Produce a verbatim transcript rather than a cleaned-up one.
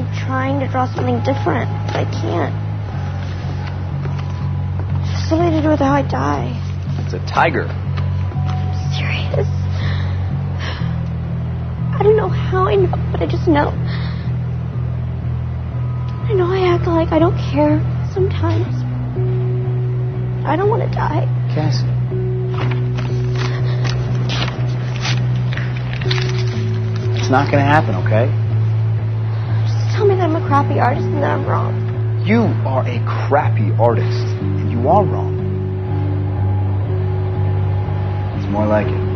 keep trying to draw something different, but I can't. It's something to do with how I die. It's a tiger. I'm serious. I don't know how I know, but I just know. I know I act like I don't care sometimes. I don't want to die. Cassie. It's not going to happen, okay? Just tell me that I'm a crappy artist and that I'm wrong. You are a crappy artist, and you are wrong. It's more like it.